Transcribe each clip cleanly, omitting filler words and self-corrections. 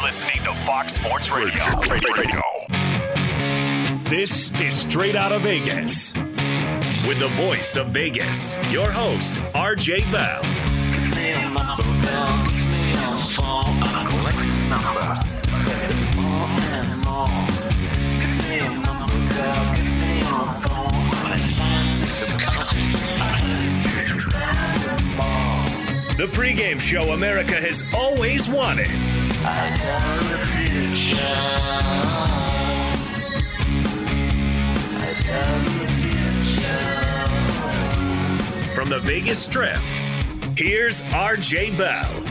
listening to Fox Sports Radio. This is Straight Out of Vegas. With the voice of Vegas, your host, RJ Bell. Give me a number, girl. Give me a phone. I collect numbers. More and more. Give me a number, girl. Give me a phone. Like scientists are counting. I tell you, future more. The pregame show America has always wanted. I tell the future. I tell the future. From the Vegas Strip, here's RJ Bell.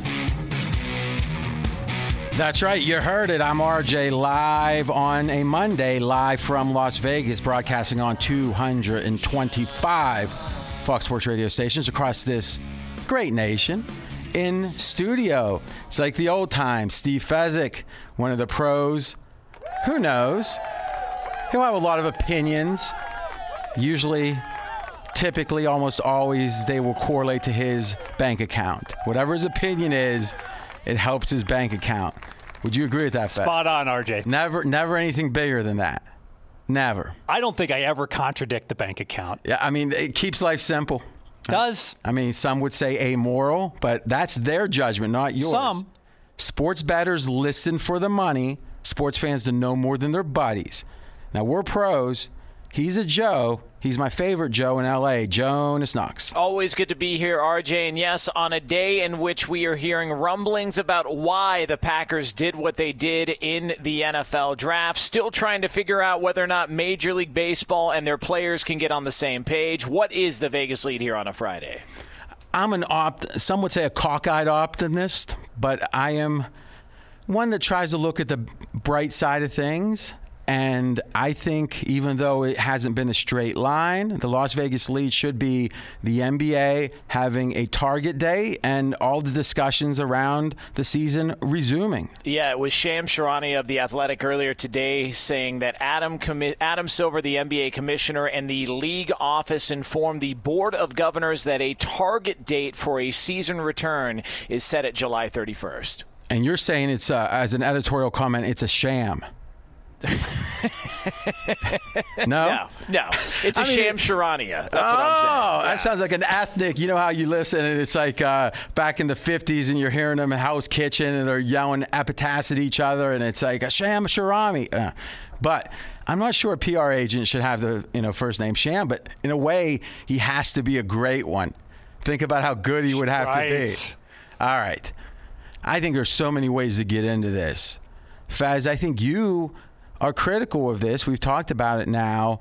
That's right. You heard it. I'm RJ, live on a Monday, live from Las Vegas, broadcasting on 225 Fox Sports radio stations across this great nation. In studio, it's like the old times. Steve Fezzik, one of the pros. Who knows? He'll have a lot of opinions. Usually, typically, almost always, they will correlate to his bank account. Whatever his opinion is, it helps his bank account. Would you agree with that, Fez? Spot on, RJ. Never anything bigger than that. Never. I don't think I ever contradict the bank account. Yeah, I mean, it keeps life simple. Does. I mean, some would say amoral, but that's their judgment, not yours. Some. Sports bettors listen for the money. Sports fans to know more than their buddies. Now, we're pros. He's a Joe. He's my favorite Joe in L.A., Jonas Knox. Always good to be here, RJ. And yes, on a day in which we are hearing rumblings about why the Packers did what they did in the NFL draft, still trying to figure out whether or not Major League Baseball and their players can get on the same page. What is the Vegas lead here on a Friday? I'm some would say a cockeyed optimist, but I am one that tries to look at the bright side of things. And I think even though it hasn't been a straight line, the Las Vegas lead should be the NBA having a target day and all the discussions around the season resuming. Yeah, it was Shams Charania of The Athletic earlier today saying that Adam Silver, the NBA commissioner, and the league office informed the Board of Governors that a target date for a season return is set at July 31st. And you're saying it's, as an editorial comment, it's a sham. No. It's a Shams Charania. That's what I'm saying. Oh, that sounds like an ethnic. You know how you listen and it's like back in the 50s and you're hearing them in Hell's Kitchen and they're yelling epithets at each other and it's like a Sham Charami. But I'm not sure a PR agent should have the first name Sham, but in a way he has to be a great one. Think about how good he would have to be. All right. I think there's so many ways to get into this. Faz, I think you are critical of this. We've talked about it now.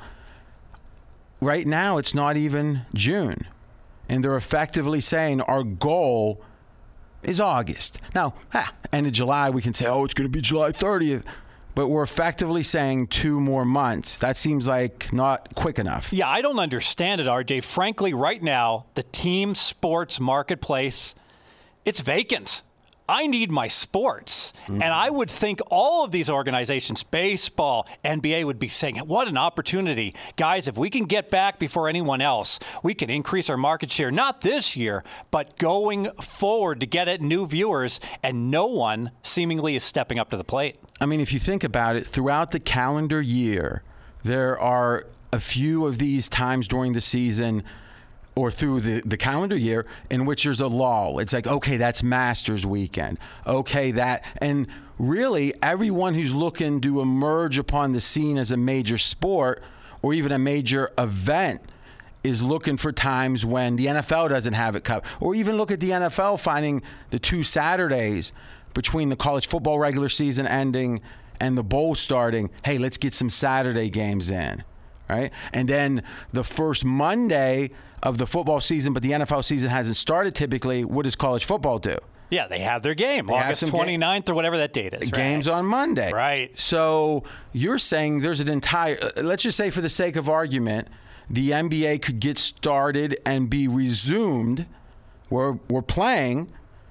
Right now, it's not even June. And they're effectively saying our goal is August. Now, end of July, we can say, it's going to be July 30th. But we're effectively saying 2 more months. That seems like not quick enough. Yeah, I don't understand it, RJ. Frankly, right now, the team sports marketplace, it's vacant. I need my sports. Mm-hmm. And I would think all of these organizations, baseball, NBA, would be saying, what an opportunity. Guys, if we can get back before anyone else, we can increase our market share, not this year, but going forward to get at new viewers. And no one seemingly is stepping up to the plate. I mean, if you think about it, throughout the calendar year, there are a few of these times during the season or through the calendar year in which there's a lull. It's like, okay, that's Masters weekend. Okay, that. And really, everyone who's looking to emerge upon the scene as a major sport or even a major event is looking for times when the NFL doesn't have it covered. Or even look at the NFL finding the 2 Saturdays between the college football regular season ending and the bowl starting. Hey, let's get some Saturday games in, right? And then the first Monday of the football season, but the NFL season hasn't started typically, what does college football do? Yeah, they have their game, August 29th or whatever that date is. Games on Monday. Right. So you're saying there's an entire, let's just say for the sake of argument, the NBA could get started and be resumed, we're playing,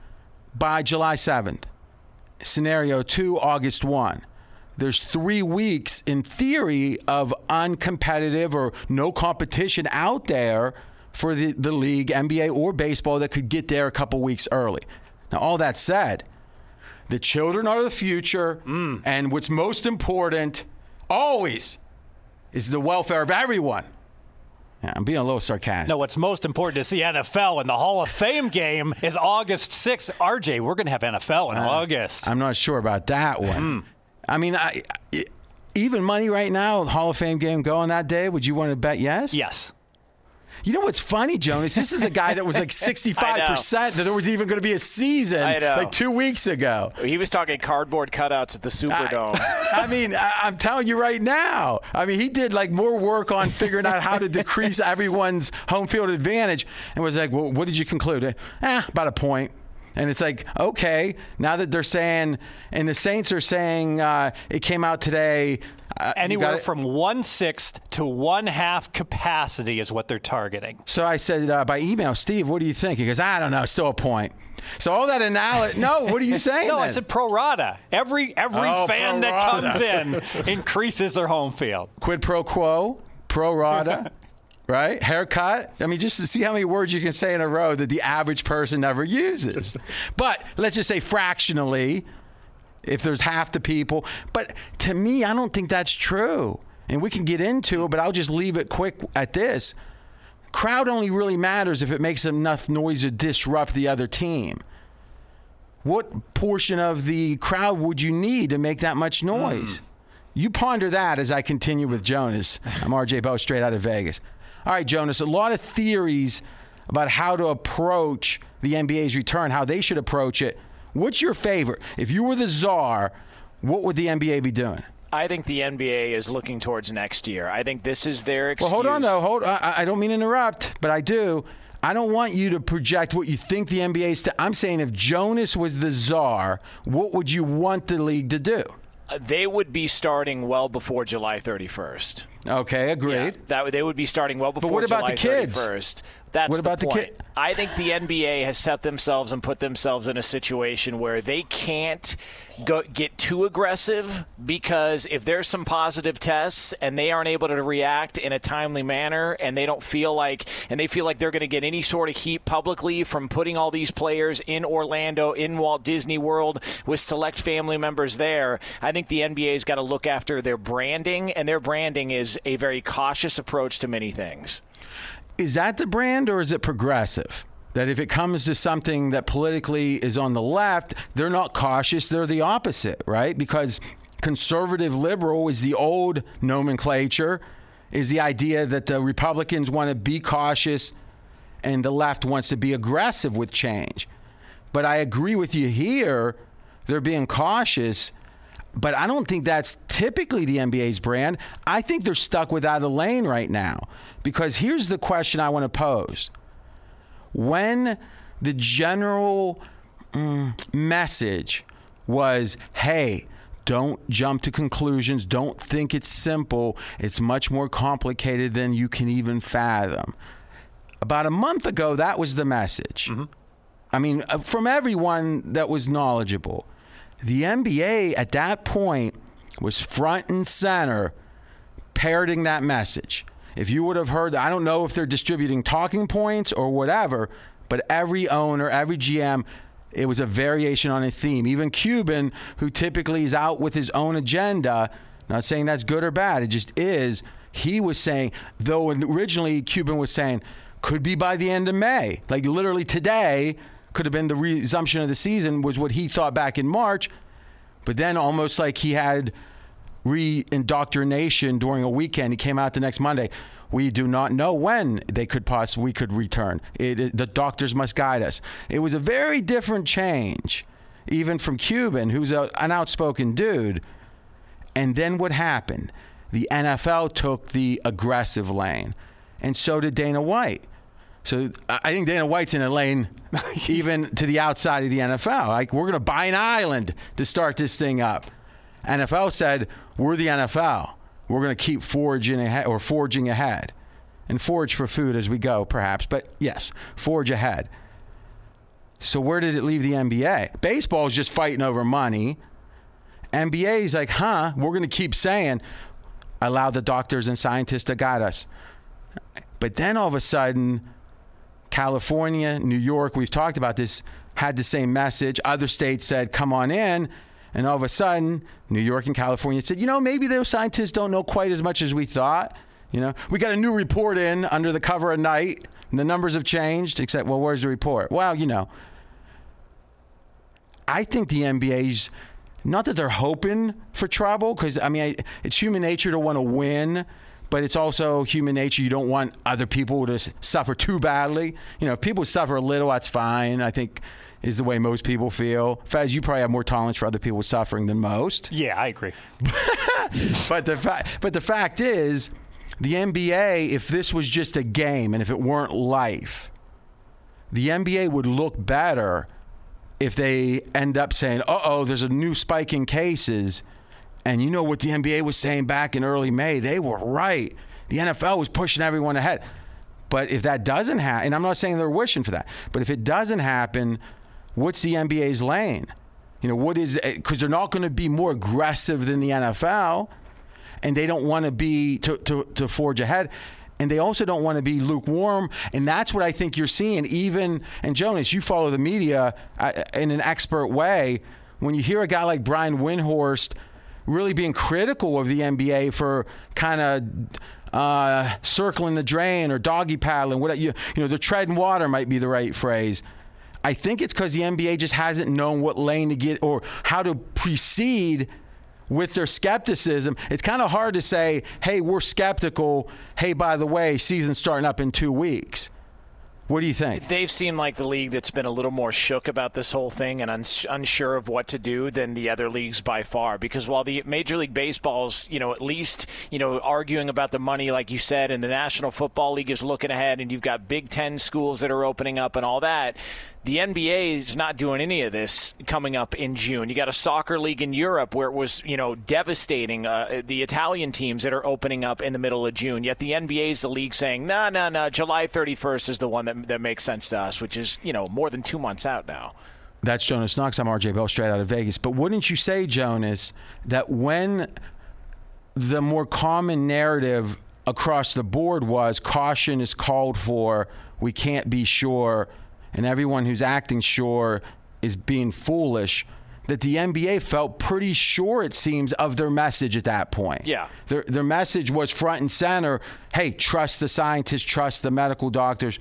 by July 7th. Scenario 2, August 1. There's 3 weeks, in theory, of uncompetitive or no competition out there for the league, NBA or baseball, that could get there a couple weeks early. Now, all that said, The children are the future, and what's most important always is the welfare of everyone. Yeah, I'm being a little sarcastic. No, what's most important is the NFL, and the Hall of Fame game is August 6th. RJ, we're going to have NFL in August. I'm not sure about that one. I mean, even money right now, Hall of Fame game going that day, would you want to bet yes? Yes. You know what's funny, Jonas? This is the guy that was like 65% that there was even going to be a season like 2 weeks ago. He was talking cardboard cutouts at the Superdome. I mean, I'm telling you right now. I mean, he did like more work on figuring out how to decrease everyone's home field advantage and was like, well, what did you conclude? About a point. And it's like, okay, now that they're saying, and the Saints are saying it came out today. Anywhere from 1/6 to 1/2 capacity is what they're targeting. So I said by email, Steve, what do you think? He goes, I don't know, still a point. So all that analysis, no, what are you saying? No, then? I said pro rata. Every fan that comes in increases their home field. Quid pro quo, pro rata. Right? Haircut. I mean, just to see how many words you can say in a row that the average person never uses. But let's just say fractionally, if there's half the people. But to me, I don't think that's true. And we can get into it, but I'll just leave it quick at this. Crowd only really matters if it makes enough noise to disrupt the other team. What portion of the crowd would you need to make that much noise? You ponder that as I continue with Jonas. I'm RJ Bowe, straight out of Vegas. All right, Jonas, a lot of theories about how to approach the NBA's return, how they should approach it. What's your favorite? If you were the czar, what would the NBA be doing? I think the NBA is looking towards next year. I think this is their excuse. Well, hold on, though. I don't mean to interrupt, but I do. I don't want you to project what you think the NBA's I'm saying if Jonas was the czar, what would you want the league to do? They would be starting well before July 31st. Okay, agreed. Yeah, they would be starting well before July 31st. But what about the kids? 31st. That's what about the point. The kid? I think the NBA has set themselves and put themselves in a situation where they can't get too aggressive, because if there's some positive tests and they aren't able to react in a timely manner, and they feel like they're going to get any sort of heat publicly from putting all these players in Orlando, in Walt Disney World, with select family members there, I think the NBA's got to look after their branding, and their branding is a very cautious approach to many things. Is that the brand, or is it progressive? That if it comes to something that politically is on the left, they're not cautious, they're the opposite, right? Because conservative liberal is the old nomenclature, is the idea that the Republicans want to be cautious and the left wants to be aggressive with change. But I agree with you here, they're being cautious, but I don't think that's typically the NBA's brand. I think they're stuck without a lane right now. Because here's the question I want to pose. When the general message was, hey, don't jump to conclusions, don't think it's simple, it's much more complicated than you can even fathom. About a month ago, that was the message. Mm-hmm. I mean, from everyone that was knowledgeable. The NBA at that point was front and center parroting that message. If you would have heard, I don't know if they're distributing talking points or whatever, but every owner, every GM, it was a variation on a theme. Even Cuban, who typically is out with his own agenda, not saying that's good or bad, it just is, he was saying, though originally Cuban was saying, could be by the end of May. Like literally today could have been the resumption of the season, was what he thought back in March. But then almost like he had re-indoctrination during a weekend. He came out the next Monday. We do not know when we could return. The doctors must guide us. It was a very different change, even from Cuban, who's an outspoken dude. And then what happened? The NFL took the aggressive lane, and so did Dana White. So I think Dana White's in a lane even to the outside of the NFL. Like, we're going to buy an island to start this thing up. NFL said, we're the NFL. We're going to keep forging ahead. And forage for food as we go, perhaps. But, yes, forge ahead. So where did it leave the NBA? Baseball is just fighting over money. NBA is like, we're going to keep saying, allow the doctors and scientists to guide us. But then all of a sudden, California, New York, we've talked about this, had the same message. Other states said, come on in. And all of a sudden, New York and California said, maybe those scientists don't know quite as much as we thought. We got a new report in under the cover of night, and the numbers have changed, except, well, where's the report? Well, I think the NBA's, not that they're hoping for trouble, because, it's human nature to want to win, but it's also human nature. You don't want other people to suffer too badly. If people suffer a little, that's fine, I think, is the way most people feel. Faz, you probably have more tolerance for other people suffering than most. Yeah, I agree. But the fact is, the NBA, if this was just a game and if it weren't life, the NBA would look better if they end up saying, there's a new spike in cases. And you know what the NBA was saying back in early May? They were right. The NFL was pushing everyone ahead. But if that doesn't happen, and I'm not saying they're wishing for that, but if it doesn't happen, what's the NBA's lane? What is it? Because they're not going to be more aggressive than the NFL, and they don't want to be to forge ahead. And they also don't want to be lukewarm. And that's what I think you're seeing. And Jonas, you follow the media in an expert way. When you hear a guy like Brian Windhorst really being critical of the NBA for kind of circling the drain or doggy paddling, the treading water might be the right phrase. I think it's because the NBA just hasn't known what lane to get or how to proceed with their skepticism. It's kind of hard to say, hey, we're skeptical. Hey, by the way, season's starting up in 2 weeks. What do you think? They've seemed like the league that's been a little more shook about this whole thing and unsure of what to do than the other leagues by far. Because while the Major League Baseball's, at least, arguing about the money, like you said, and the National Football League is looking ahead, and you've got Big Ten schools that are opening up and all that, the NBA is not doing any of this coming up in June. You got a soccer league in Europe where it was, devastating the Italian teams that are opening up in the middle of June. Yet the NBA is the league saying, no, July 31st is the one that makes sense to us, which is, more than 2 months out now. That's Jonas Knox. I'm RJ Bell, straight out of Vegas. But wouldn't you say, Jonas, that when the more common narrative across the board was caution is called for, we can't be sure, and everyone who's acting sure is being foolish, that the NBA felt pretty sure, it seems, of their message at that point. Yeah. Their message was front and center, hey, trust the scientists, trust the medical doctors.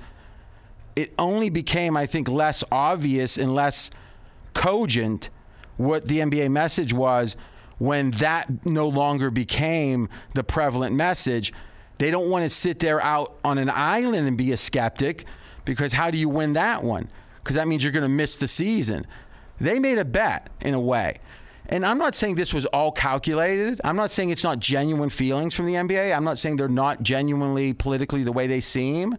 It only became, I think, less obvious and less cogent what the NBA message was when that no longer became the prevalent message. They don't want to sit there out on an island and be a skeptic, because how do you win that one? Because that means you're going to miss the season. They made a bet, in a way. And I'm not saying this was all calculated. I'm not saying it's not genuine feelings from the NBA. I'm not saying they're not genuinely politically the way they seem.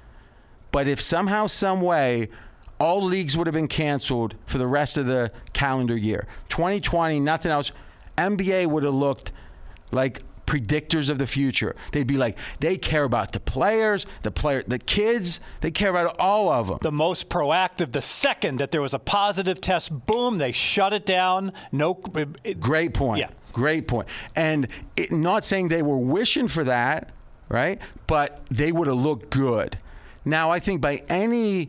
But if somehow, some way, all leagues would have been canceled for the rest of the calendar year, 2020, nothing else, NBA would have looked like predictors of the future. They'd be like, they care about the players, the kids, they care about all of them. The most proactive, the second that there was a positive test, boom, they shut it down. Great point. Yeah. Great point. And not saying they were wishing for that, right? But they would have looked good. Now, I think by any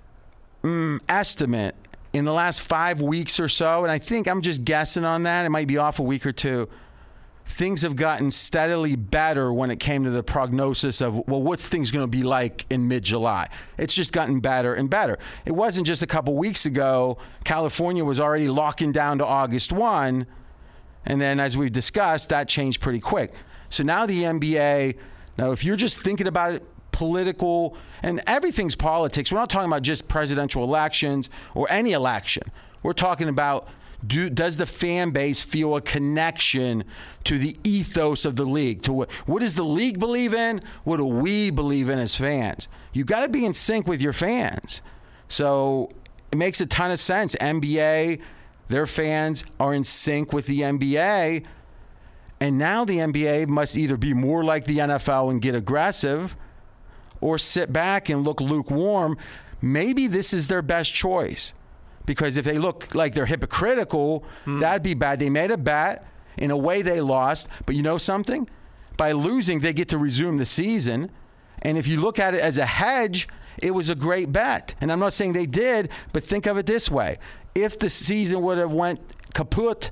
estimate, in the last 5 weeks or so, and I think I'm just guessing on that, it might be off a week or two, things have gotten steadily better when it came to the prognosis of, well, what's things going to be like in mid-July? It's just gotten better and better. It wasn't just a couple weeks ago. California was already locking down to August 1, and then as we've discussed, that changed pretty quick. So now the NBA, if you're just thinking about it, political, and everything's politics. We're not talking about just presidential elections or any election. We're talking about, does the fan base feel a connection to the ethos of the league? To what does the league believe in? What do we believe in as fans? You got to be in sync with your fans. So it makes a ton of sense. NBA, their fans are in sync with the NBA. And now the NBA must either be more like the NFL and get aggressive, or sit back and look lukewarm. Maybe this is their best choice. Because if they look like they're hypocritical, that'd be bad. They made a bet. In a way, they lost. But you know something? By losing, they get to resume the season. And if you look at it as a hedge, it was a great bet. And I'm not saying they did, but think of it this way. If the season would have went kaput,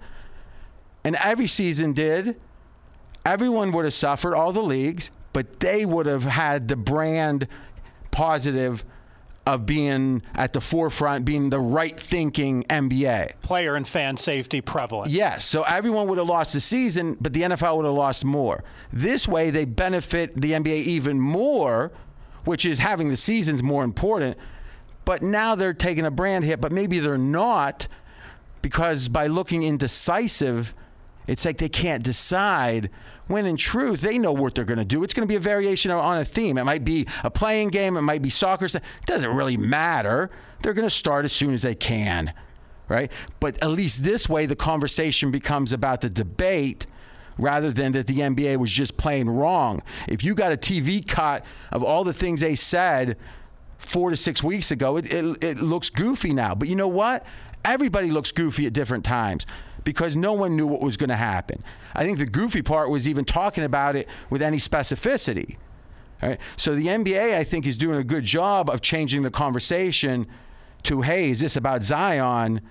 and every season did, everyone would have suffered, all the leagues, but they would have had the brand positive of being at the forefront, being the right-thinking NBA. Player and fan safety prevalent. Yes, so everyone would have lost the season, but the NFL would have lost more. This way, they benefit the NBA even more, which is having the seasons more important. But now they're taking a brand hit, but maybe they're not, because by looking indecisive, it's like they can't decide, when in truth, they know what they're going to do. It's going to be a variation on a theme. It might be a playing game. It might be soccer. It doesn't really matter. They're going to start as soon as they can, right? But at least this way, the conversation becomes about the debate rather than that the NBA was just playing wrong. If you got a TV cut of all the things they said 4 to 6 weeks ago, it looks goofy now. But you know what? Everybody looks goofy at different times because no one knew what was going to happen. I think the goofy part was even talking about it with any specificity. All right? So the NBA, I think, is doing a good job of changing the conversation to, hey, is this about Zion?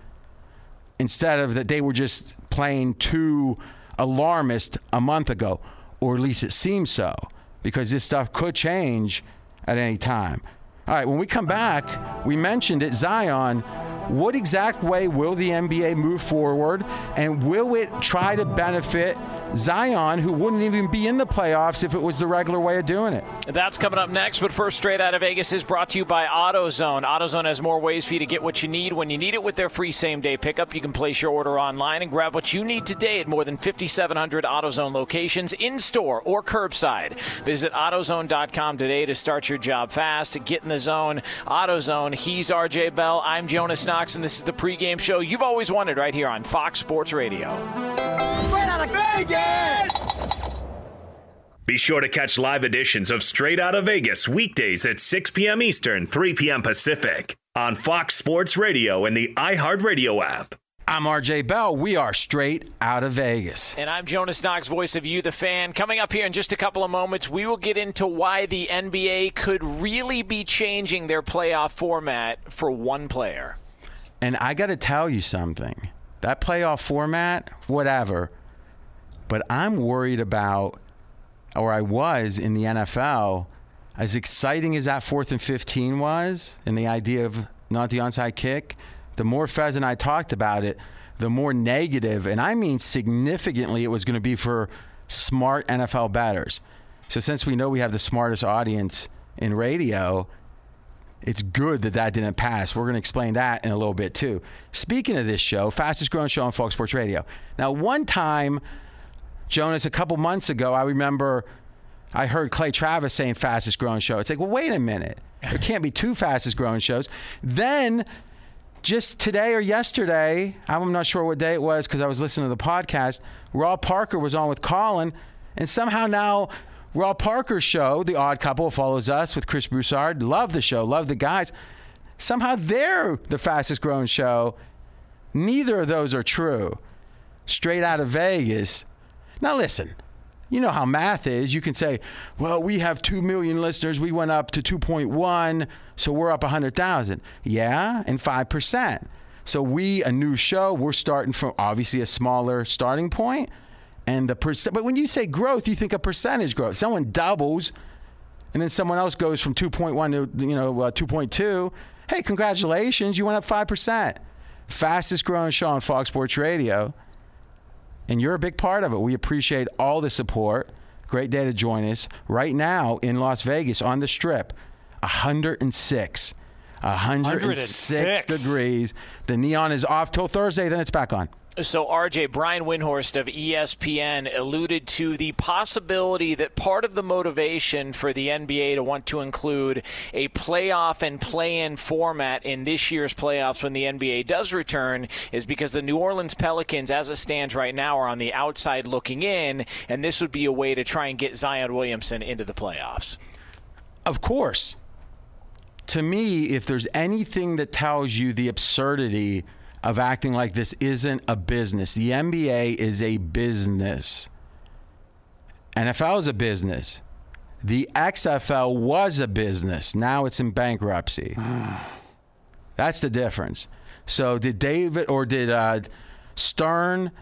Instead of that they were just playing too alarmist a month ago, or at least it seems so, because this stuff could change at any time. All right, when we come back, we mentioned it, Zion. What exact way will the NBA move forward, and will it try to benefit Zion, who wouldn't even be in the playoffs if it was the regular way of doing it? That's coming up next, but first, Straight Out of Vegas is brought to you by AutoZone. AutoZone has more ways for you to get what you need when you need it with their free same-day pickup. You can place your order online and grab what you need today at more than 5,700 AutoZone locations, in-store or curbside. Visit AutoZone.com today to start your job fast. Get in the zone. AutoZone. He's RJ Bell. I'm Jonas Knox, and this is the pregame show you've always wanted right here on Fox Sports Radio. Straight Out of Vegas! Be sure to catch live editions of Straight Out of Vegas weekdays at 6 p.m. Eastern, 3 p.m. Pacific on Fox Sports Radio and the iHeartRadio app. I'm RJ Bell. We are Straight Out of Vegas. And I'm Jonas Knox, voice of You, the fan. Coming up here in just a couple of moments, we will get into why the NBA could really be changing their playoff format for one player. And I got to tell you something. That playoff format, whatever, but I'm worried about, or I was in the NFL, as exciting as that 4th and 15 was, and the idea of not the onside kick, the more Fez and I talked about it, the more negative, and I mean significantly, it was going to be for smart NFL bettors. So since we know we have the smartest audience in radio, it's good that that didn't pass. We're going to explain that in a little bit, too. Speaking of this show, fastest growing show on Fox Sports Radio. Now, one time, Jonas, a couple months ago, I remember I heard Clay Travis saying fastest growing show. It's like, well, wait a minute. There can't be two fastest growing shows. Then, just today or yesterday, I'm not sure what day it was because I was listening to the podcast, Rob Parker was on with Colin, and somehow now Rob Parker's show, The Odd Couple, follows us with Chris Broussard. Love the show. Love the guys. Somehow they're the fastest growing show. Neither of those are true. Straight Out of Vegas. Now listen, you know how math is. You can say, well, we have 2 million listeners. We went up to 2.1, so we're up 100,000. Yeah, and 5%. So we, a new show, we're starting from obviously a smaller starting point. And the percent, but when you say growth, you think of percentage growth. Someone doubles, and then someone else goes from 2.1 to 2.2. Hey, congratulations, you went up 5%. Fastest growing show on Fox Sports Radio, and you're a big part of it. We appreciate all the support. Great day to join us right now in Las Vegas on the Strip. 106 degrees. The neon is off till Thursday, then it's back on. So, RJ, Brian Windhorst of ESPN alluded to the possibility that part of the motivation for the NBA to want to include a playoff and play-in format in this year's playoffs when the NBA does return is because the New Orleans Pelicans, as it stands right now, are on the outside looking in, and this would be a way to try and get Zion Williamson into the playoffs. Of course. To me, if there's anything that tells you the absurdity of acting like this isn't a business. The NBA is a business. NFL is a business. The XFL was a business. Now it's in bankruptcy. That's the difference. So did David Stern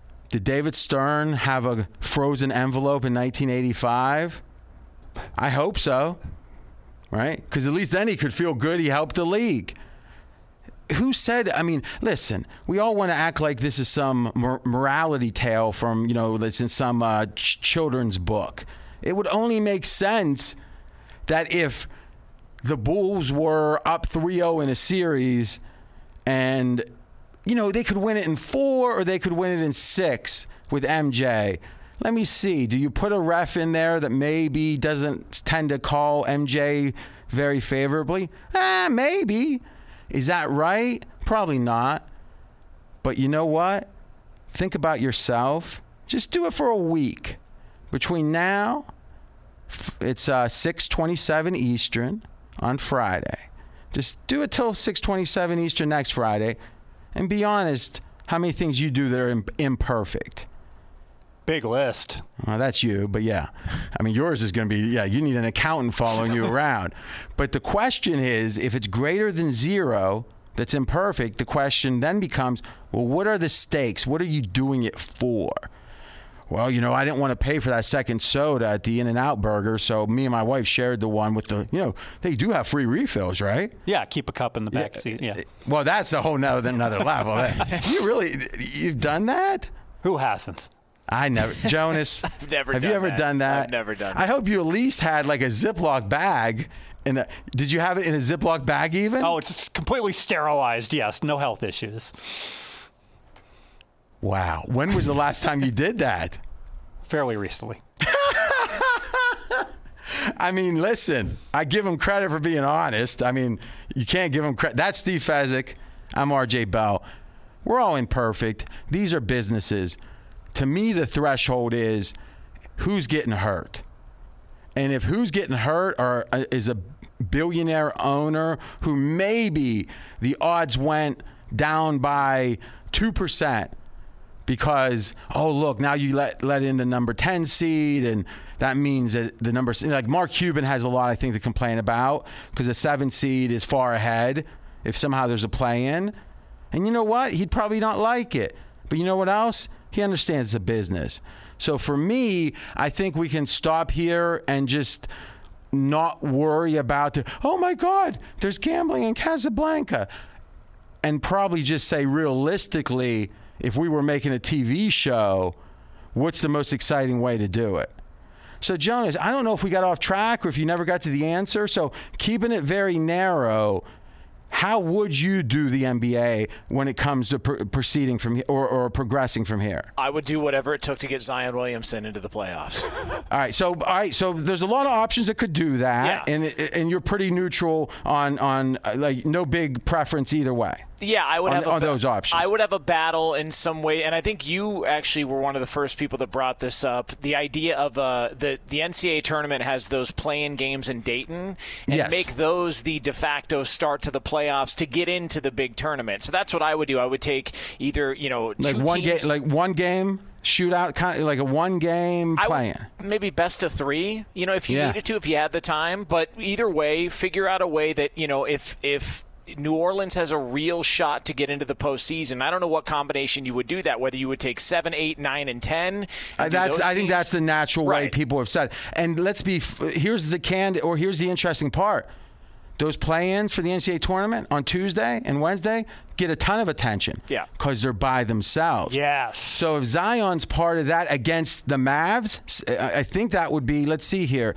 have a frozen envelope in 1985? I hope so, right? Because at least then he could feel good he helped the league. Who said, I mean, listen, we all want to act like this is some morality tale from, that's in some children's book. It would only make sense that if the Bulls were up 3-0 in a series and, they could win it in 4 or they could win it in 6 with MJ. Let me see. Do you put a ref in there that maybe doesn't tend to call MJ very favorably? Maybe. Is that right? Probably not. But you know what? Think about yourself. Just do it for a week. Between now, it's 6:27 Eastern on Friday. Just do it till 6:27 Eastern next Friday. And be honest, how many things you do that are imperfect? Big list. Well, that's you, but yeah. I mean, yours is going to be, you need an accountant following you around. But the question is, if it's greater than 0, that's imperfect, the question then becomes, well, what are the stakes? What are you doing it for? Well, I didn't want to pay for that second soda at the In-N-Out Burger, so me and my wife shared the one with the, they do have free refills, right? Yeah, keep a cup in the back seat, yeah. Well, that's a whole another level. You've done that? Who hasn't? I never. Jonas, I've never have done you ever that. done that? I've never done that. I hope you at least had like a Ziploc bag. Did you have it in a Ziploc bag even? Oh, it's completely sterilized, yes. No health issues. Wow. When was the last time you did that? Fairly recently. I mean, listen, I give him credit for being honest. I mean, you can't give him credit. That's Steve Fezzik. I'm RJ Bell. We're all imperfect. These are businesses. To me, the threshold is who's getting hurt. And if who's getting hurt is a billionaire owner who maybe the odds went down by 2% because, oh, look, now you let in the number 10 seed, and that means that the number, like Mark Cuban has a lot, I think, to complain about because the 7 seed is far ahead if somehow there's a play-in. And you know what? He'd probably not like it. But you know what else? He understands the business. So for me, I think we can stop here and just not worry about oh my God, there's gambling in Casablanca. And probably just say realistically, if we were making a TV show, what's the most exciting way to do it? So Jonas, I don't know if we got off track or if you never got to the answer. So keeping it very narrow, how would you do the NBA when it comes to proceeding from here or progressing from here? I would do whatever it took to get Zion Williamson into the playoffs. All right. So there's a lot of options that could do that, Yeah. and you're pretty neutral on like no big preference either way. Yeah, I would have those options. I would have a battle in some way, and I think you actually were one of the first people that brought this up. The idea of the NCAA tournament has those play-in games in Dayton, and Yes. make those the de facto start to the playoffs to get into the big tournament. So that's what I would do. I would take either like two one teams, game, shootout, kind of like a one game play-in. maybe best of 3. If you Yeah. needed to, if you had the time. But either way, figure out a way that if New Orleans has a real shot to get into the postseason. I don't know what combination you would do that, whether you would take 7, 8, 9, and 10. I think that's the natural way Right. people have said. And here's the interesting part. Those play-ins for the NCAA tournament on Tuesday and Wednesday get a ton of attention. Yeah. Because they're by themselves. Yes. So if Zion's part of that against the Mavs, I think that would be, let's see here.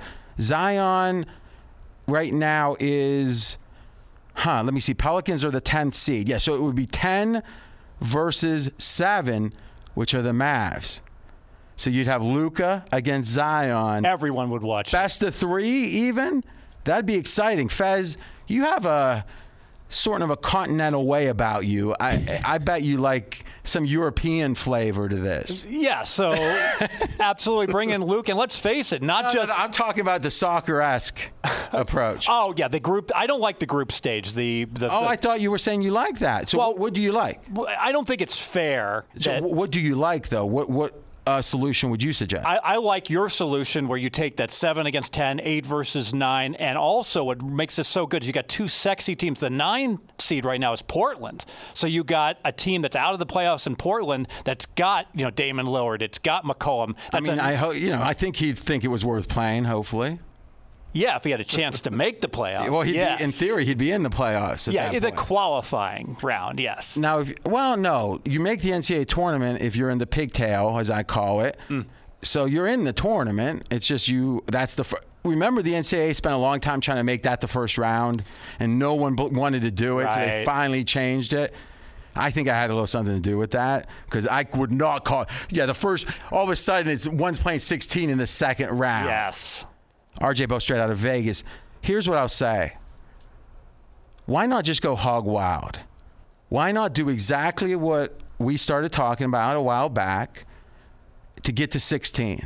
Zion right now is, let me see. Pelicans are the 10th seed. Yeah, so it would be 10 versus 7, which are the Mavs. So you'd have Luka against Zion. Everyone would watch. Best of 3 even? That'd be exciting. Fez, you have a sort of a continental way about you. I bet you like some European flavor to this. Yeah, so absolutely bring in Luke. And let's face it, not just... I'm talking about the soccer-esque approach. Oh, yeah, the group. I don't like the group stage. I thought you were saying you like that. So Well, what do you like? I don't think it's fair. So what do you like, though? What solution would you suggest? I like your solution where you take that 7 against 10, 8 versus 9, and also what makes this so good is you got two sexy teams. The 9 seed right now is Portland, so you got a team that's out of the playoffs in Portland that's got Damon Lillard, it's got McCollum. I think he'd think it was worth playing. Hopefully. Yeah, if he had a chance to make the playoffs. Well, in theory, he'd be in the playoffs. The qualifying round, yes. Now, no. You make the NCAA tournament if you're in the pigtail, as I call it. So you're in the tournament. It's just you. That's the. Remember, the NCAA spent a long time trying to make that the first round, and no one wanted to do it, so they finally changed it. I think I had a little something to do with that because I would not call. Yeah, the first. All of a sudden, one's playing 16 in the second round. Yes. RJ Bo straight out of Vegas. Here's what I'll say. Why not just go hog wild? Why not do exactly what we started talking about a while back to get to 16?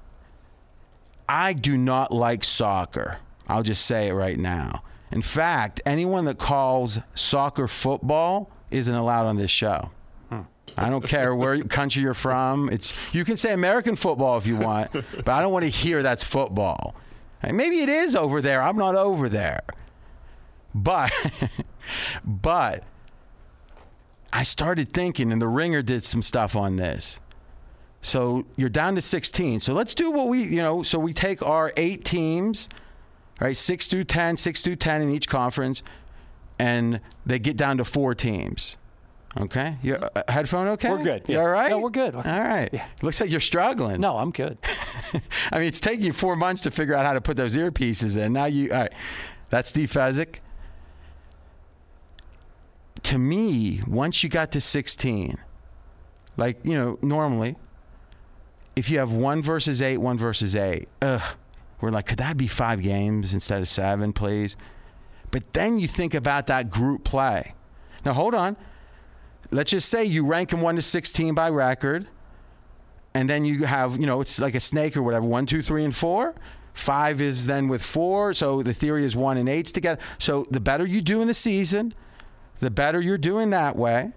I do not like soccer. I'll just say it right now. In fact, anyone that calls soccer football isn't allowed on this show. I don't care where country you're from. You can say American football if you want, but I don't want to hear that's football. Maybe it is over there. I'm not over there. But I started thinking, and the Ringer did some stuff on this. So you're down to 16. So let's do what so we take our 8 teams, right, 6 through 10 in each conference, and they get down to 4 teams. Okay? Your headphone okay? We're good. You all right? No, we're good. All right. Yeah. Looks like you're struggling. No, I'm good. I mean, it's taking you 4 months to figure out how to put those earpieces in. Now all right. That's Steve Fezzik. To me, once you got to 16, normally, if you have 1 versus 8, we're like, could that be 5 games instead of 7, please? But then you think about that group play. Now, hold on. Let's just say you rank them 1 to 16 by record, and then you have, it's like a snake or whatever, 1, 2, 3, and 4. 5 is then with 4, so the theory is 1 and 8's together. So the better you do in the season, the better you're doing that way.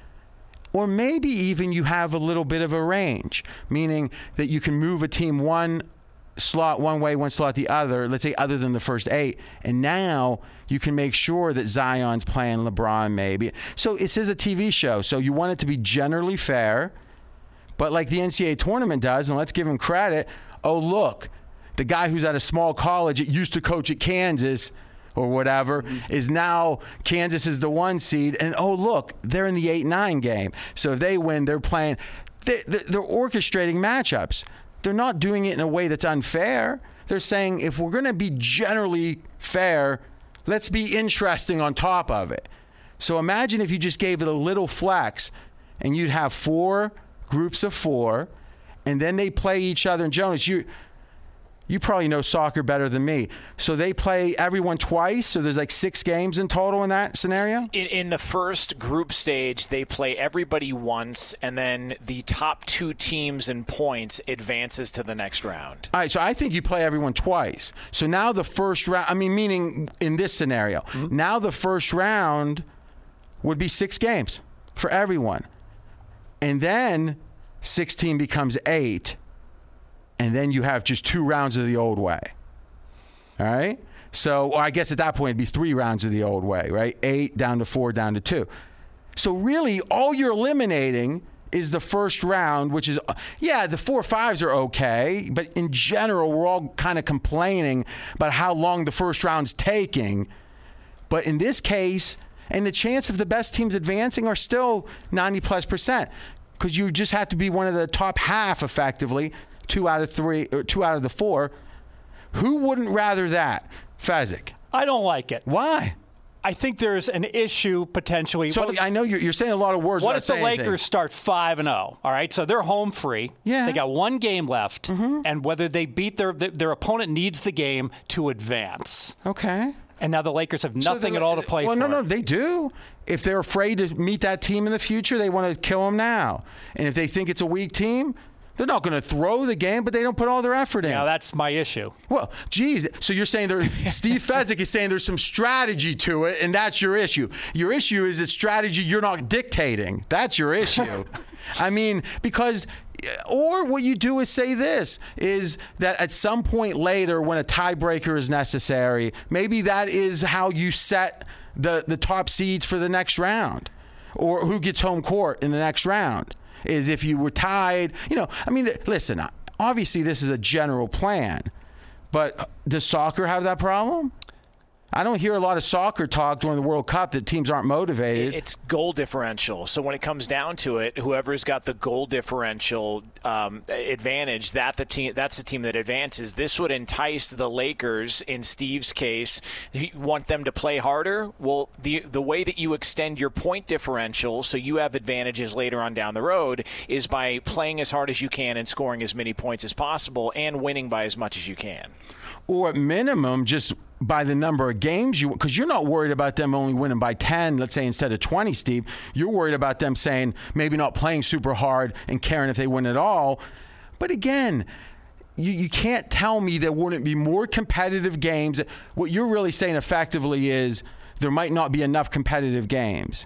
Or maybe even you have a little bit of a range, meaning that you can move a team one slot one way, one slot the other, let's say other than the first 8, and now you can make sure that Zion's playing LeBron maybe. So this is a TV show, so you want it to be generally fair, but like the NCAA tournament does, and let's give him credit, oh, look, the guy who's at a small college that used to coach at Kansas or whatever is now Kansas is the 1 seed, and oh, look, they're in the 8-9 game. So if they win, they're playing. They're orchestrating matchups. They're not doing it in a way that's unfair. They're saying if we're going to be generally fair, let's be interesting on top of it. So imagine if you just gave it a little flex and you'd have 4 groups of 4, and then they play each other. And Jonas, you probably know soccer better than me. So they play everyone twice, so there's like 6 games in total in that scenario? In the first group stage, they play everybody once, and then the top 2 teams in points advances to the next round. All right, so I think you play everyone twice. So now the first round, meaning in this scenario, now the first round would be 6 games for everyone. And then 16 becomes 8. And then you have just 2 rounds of the old way. All right? So I guess at that point it'd be 3 rounds of the old way, right? 8 down to 4 down to 2. So really all you're eliminating is the first round, which is, the 4-5s are okay, but in general we're all kind of complaining about how long the first round's taking. But in this case, and the chance of the best teams advancing are still 90+%, because you just have to be one of the top half effectively. 2 out of 3 or 2 out of the 4. Who wouldn't rather that? Fezzik. I don't like it. Why? I think there's an issue potentially. So I know you're saying a lot of words. What if the Lakers start 5-0? All right, so they're home free. Yeah. They got 1 game left, and whether they beat their opponent needs the game to advance. Okay. And now the Lakers have nothing at all to play for. Well, no, they do. If they're afraid to meet that team in the future, they want to kill them now. And if they think it's a weak team, they're not going to throw the game, but they don't put all their effort in. Now, that's my issue. Well, geez, so you're saying Steve Fezzik is saying there's some strategy to it, and that's your issue. Your issue is it's strategy you're not dictating. That's your issue. Because Or what you do is say this, is that at some point later when a tiebreaker is necessary, maybe that is how you set the top seeds for the next round, or who gets home court in the next round, is if you were tied. Listen, obviously this is a general plan, but does soccer have that problem? I don't hear a lot of soccer talk during the World Cup that teams aren't motivated. It's goal differential. So when it comes down to it, whoever's got the goal differential advantage, that's the team that advances. This would entice the Lakers, in Steve's case. You want them to play harder? Well, the way that you extend your point differential so you have advantages later on down the road is by playing as hard as you can and scoring as many points as possible and winning by as much as you can. Or at minimum, just by the number of games because you're not worried about them only winning by 10, let's say, instead of 20, Steve. You're worried about them saying maybe not playing super hard and caring if they win at all. But again, you can't tell me there wouldn't be more competitive games. What you're really saying effectively is there might not be enough competitive games,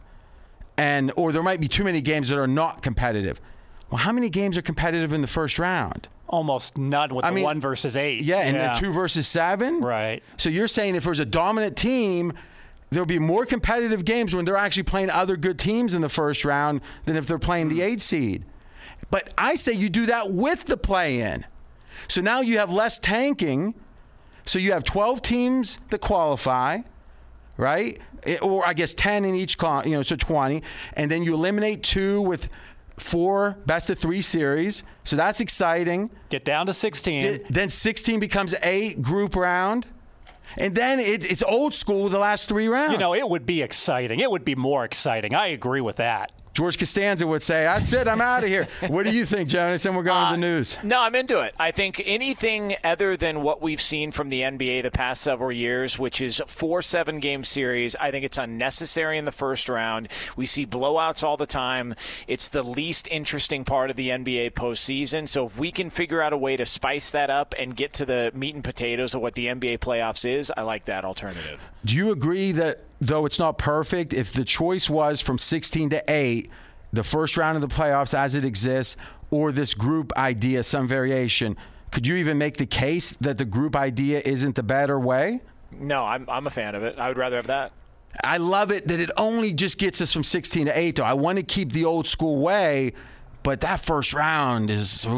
or there might be too many games that are not competitive. Well, how many games are competitive in the first round? Almost none with the 1 versus 8. Yeah, and the 2 versus 7. Right. So you're saying if there's a dominant team, there'll be more competitive games when they're actually playing other good teams in the first round than if they're playing the 8 seed. But I say you do that with the play-in. So now you have less tanking. So you have 12 teams that qualify, right? Or I guess 10 in each, so 20. And then you eliminate 2 with 4 best-of-3 series. So that's exciting. Get down to 16. Then 16 becomes 8 group round. And then it's old school the last 3 rounds. It would be exciting. It would be more exciting. I agree with that. George Costanza would say, that's it, I'm out of here. What do you think, Jonas? And we're going to the news. No, I'm into it. I think anything other than what we've seen from the NBA the past several years, which is 4 7-game series, I think it's unnecessary in the first round. We see blowouts all the time. It's the least interesting part of the NBA postseason. So if we can figure out a way to spice that up and get to the meat and potatoes of what the NBA playoffs is, I like that alternative. Do you agree that, though it's not perfect, if the choice was from 16 to 8, the first round of the playoffs as it exists, or this group idea, some variation, could you even make the case that the group idea isn't the better way? No, I'm a fan of it. I would rather have that. I love it that it only just gets us from 16 to 8, though. I want to keep the old school way, but that first round is,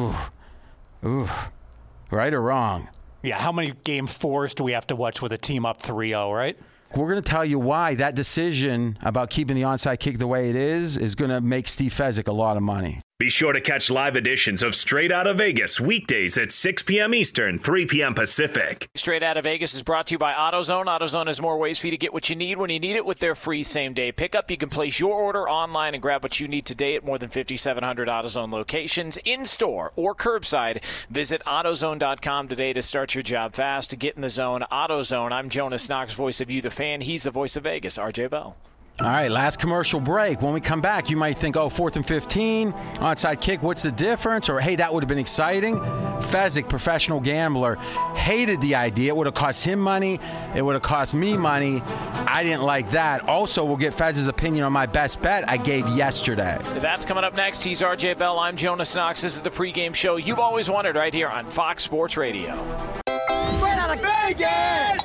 right or wrong? Yeah, how many game 4s do we have to watch with a team up 3-0, right? We're going to tell you why that decision about keeping the onside kick the way it is going to make Steve Fezzik a lot of money. Be sure to catch live editions of Straight Outta Vegas weekdays at 6 p.m. Eastern, 3 p.m. Pacific. Straight Outta Vegas is brought to you by AutoZone. AutoZone has more ways for you to get what you need when you need it with their free same-day pickup. You can place your order online and grab what you need today at more than 5,700 AutoZone locations, in-store or curbside. Visit AutoZone.com today to start your job fast. To get in the zone, AutoZone. I'm Jonas Knox, voice of you, the fan. He's the voice of Vegas, RJ Bell. All right, last commercial break. When we come back, you might think, 4th and 15, onside kick, what's the difference? Or, hey, that would have been exciting. Fezzik, professional gambler, hated the idea. It would have cost him money. It would have cost me money. I didn't like that. Also, we'll get Fez's opinion on my best bet I gave yesterday. That's coming up next. He's RJ Bell. I'm Jonas Knox. This is the pregame show you've always wanted right here on Fox Sports Radio. Straight out of Vegas!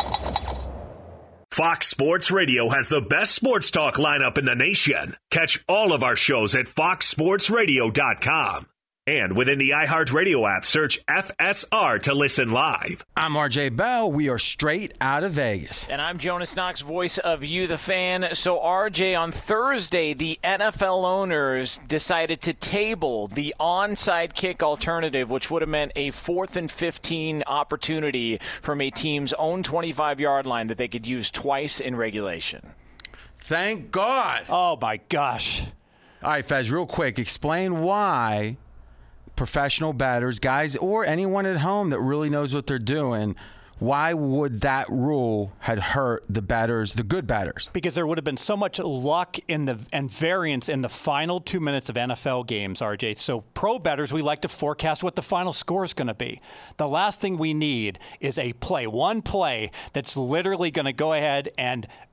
Fox Sports Radio has the best sports talk lineup in the nation. Catch all of our shows at foxsportsradio.com. And within the iHeartRadio app, search FSR to listen live. I'm RJ Bell. We are Straight Out of Vegas. And I'm Jonas Knox, voice of you, the fan. So, RJ, on Thursday, the NFL owners decided to table the onside kick alternative, which would have meant a 4th and 15 opportunity from a team's own 25-yard line that they could use twice in regulation. Thank God. Oh, my gosh. All right, Fez, real quick, explain why professional batters, guys, or anyone at home that really knows what they're doing, why would that rule had hurt the batters, the good batters? Because there would have been so much luck and variance in the final 2 minutes of NFL games, RJ. So pro bettors, we like to forecast what the final score is going to be. The last thing we need is one play that's literally going to go ahead and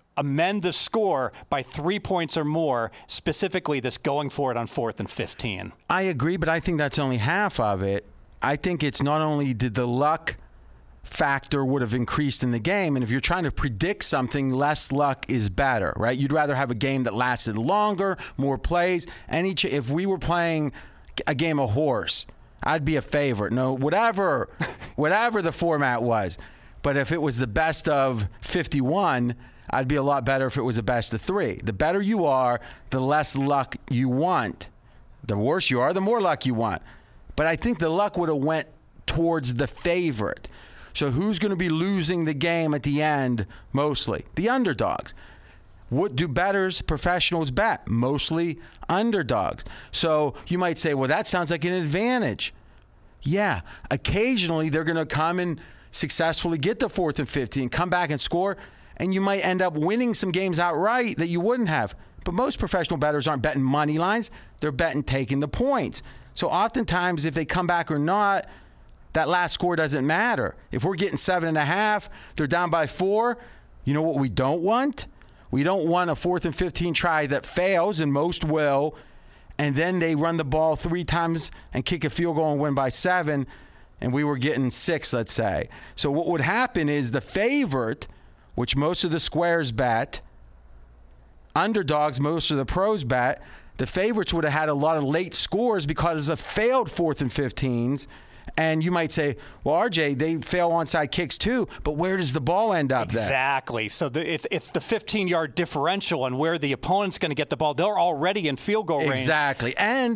amend the score by 3 points or more, specifically this going for it on 4th and 15. I agree, but I think that's only half of it. I think it's not only did the luck factor would have increased in the game, and if you're trying to predict something, less luck is better, right? You'd rather have a game that lasted longer, more plays. If we were playing a game of horse, I'd be a favorite. No, whatever the format was. But if it was the best of 51, I'd be a lot better if it was a best of 3. The better you are, the less luck you want. The worse you are, the more luck you want. But I think the luck would have went towards the favorite. So who's going to be losing the game at the end mostly? The underdogs. What do bettors, professionals bet? Mostly underdogs. So you might say, well, that sounds like an advantage. Yeah, occasionally they're going to come and successfully get the 4th and 15, come back and score, and you might end up winning some games outright that you wouldn't have. But most professional bettors aren't betting money lines. They're betting taking the points. So oftentimes if they come back or not, that last score doesn't matter. If we're getting 7.5, they're down by 4. You know what we don't want? We don't want a 4th and 15 try that fails, and most will, and then they run the ball 3 times and kick a field goal and win by 7, and we were getting 6, let's say. So what would happen is the favorite, which most of the squares bet, underdogs, most of the pros bet, the favorites would have had a lot of late scores because of failed 4th and 15s. And you might say, well, RJ, they fail onside kicks too, but where does the ball end up then? Exactly. So it's the 15-yard differential and where the opponent's going to get the ball. They're already in field goal range. Exactly. And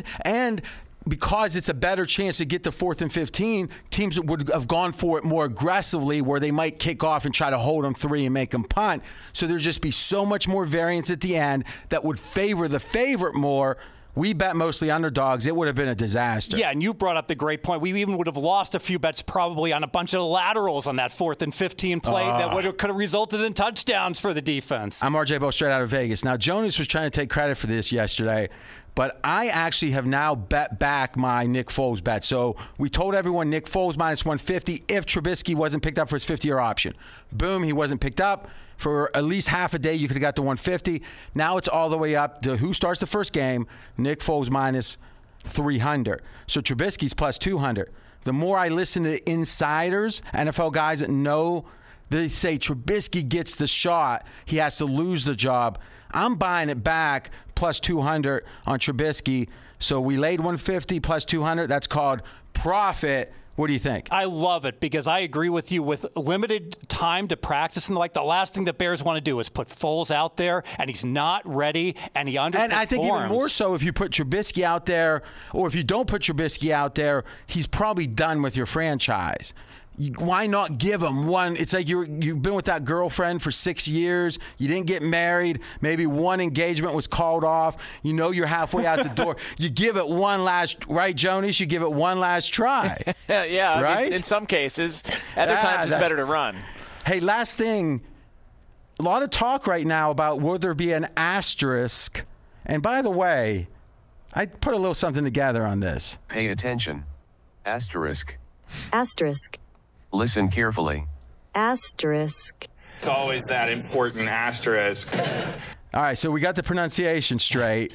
because it's a better chance to get to 4th and 15, teams would have gone for it more aggressively where they might kick off and try to hold them 3 and make them punt. So there'd just be so much more variance at the end that would favor the favorite more. We bet mostly underdogs. It would have been a disaster. Yeah, and you brought up the great point. We even would have lost a few bets probably on a bunch of laterals on that 4th and 15 play that could have resulted in touchdowns for the defense. I'm RJ Bo, straight out of Vegas. Now, Jonas was trying to take credit for this yesterday, but I actually have now bet back my Nick Foles bet. So we told everyone Nick Foles minus 150 if Trubisky wasn't picked up for his 50-year option. Boom, he wasn't picked up. For at least half a day, you could have got to 150. Now it's all the way up to who starts the first game. Nick Foles minus 300. So Trubisky's plus 200. The more I listen to insiders, NFL guys that know, they say Trubisky gets the shot, he has to lose the job. I'm buying it back plus 200 on Trubisky. So we laid 150 plus 200. That's called profit. What do you think? I love it because I agree with you. With limited time to practice and the last thing the Bears want to do is put Foles out there, and he's not ready, and he underperforms. And I think even more so if you put Trubisky out there, or if you don't put Trubisky out there, he's probably done with your franchise. Why not give him one? It's like you've been with that girlfriend for 6 years. You didn't get married. Maybe one engagement was called off. You know you're halfway out the door. You give it one last, right, Jonas? You give it one last try. Yeah, right? I mean, in some cases. Other times it's better to run. Hey, last thing. A lot of talk right now about will there be an asterisk. And by the way, I put a little something together on this. Pay attention. Asterisk. Asterisk. Listen carefully. Asterisk. It's always that important asterisk. All right, so we got the pronunciation straight.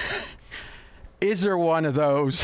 Is there one of those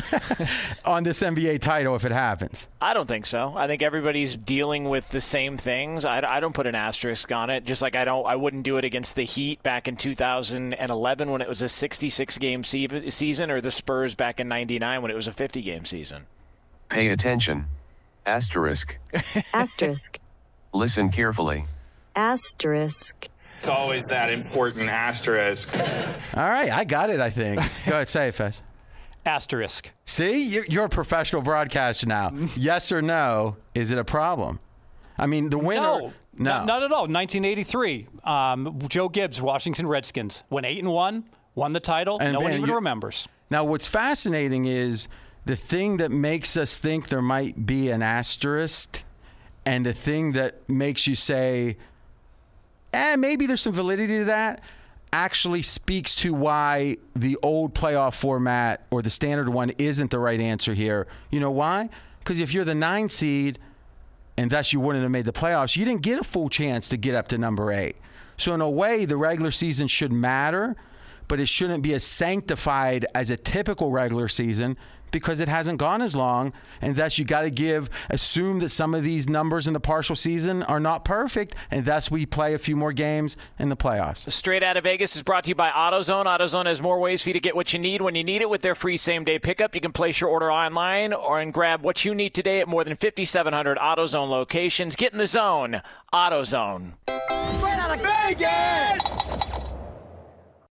on this NBA title if it happens? I don't think so. I think everybody's dealing with the same things. I don't put an asterisk on it, just like I wouldn't do it against the Heat back in 2011 when it was a 66-game season, or the Spurs back in 99 when it was a 50-game season. Pay attention. Asterisk. Asterisk. Listen carefully. Asterisk. It's always that important asterisk. All right, I got it, I think. Go ahead, say it, Fez. Asterisk. See, you're a professional broadcaster now. Yes or no, is it a problem? I mean, the winner... No, not at all. 1983, Joe Gibbs, Washington Redskins, went 8-1, won the title. And no one even remembers. Now, what's fascinating is the thing that makes us think there might be an asterisk, and the thing that makes you say, maybe there's some validity to that, actually speaks to why the old playoff format or the standard one isn't the right answer here. You know why? Because if you're the 9 seed and thus you wouldn't have made the playoffs, you didn't get a full chance to get up to number 8. So in a way, the regular season should matter, but it shouldn't be as sanctified as a typical regular season because it hasn't gone as long, and thus you got to assume that some of these numbers in the partial season are not perfect, and thus we play a few more games in the playoffs. Straight Out of Vegas is brought to you by AutoZone. AutoZone has more ways for you to get what you need when you need it with their free same-day pickup. You can place your order online and grab what you need today at more than 5,700 AutoZone locations. Get in the zone. AutoZone. Straight out of Vegas!